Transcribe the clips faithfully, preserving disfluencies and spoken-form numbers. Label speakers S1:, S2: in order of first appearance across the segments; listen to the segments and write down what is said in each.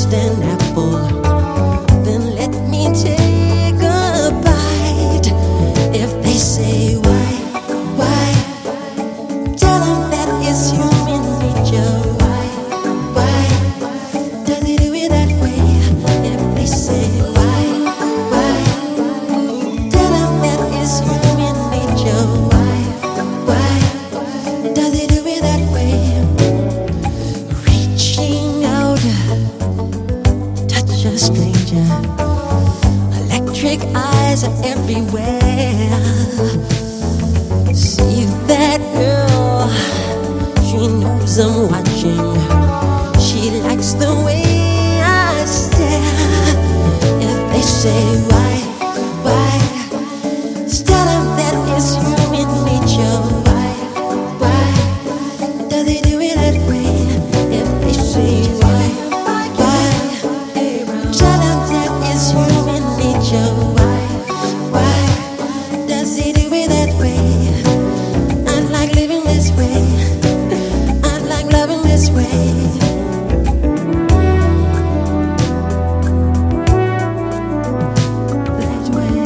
S1: just an apple, then let me take a bite. If they say why, why, tell them that it's human nature. Why, why, does he do it that way? If they say why, why, tell them that it's human nature. Why, why, does he do it that way? Reaching out, touch a stranger. Electric eyes are everywhere. See that girl, she knows I'm watching. She likes the way I stare. If they say why, why, tell them that it's human nature. Why, why, does he do it that way? If they say why, why, tell them that it's human nature. Why, why, does he do it that way? I like living this way. I like loving this way. That way.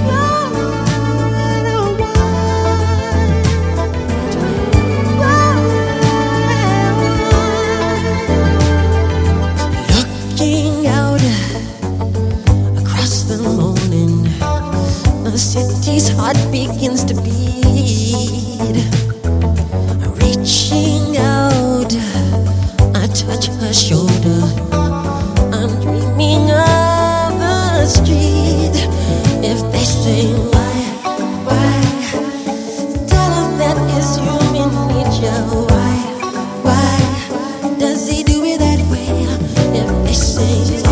S1: Looking out across the morning, the city's heart begins to beat. Reaching out, I touch her shoulder. I'm dreaming of the street. If they say why, why, tell them that it's human nature. Why, why, does he do it that way? If they say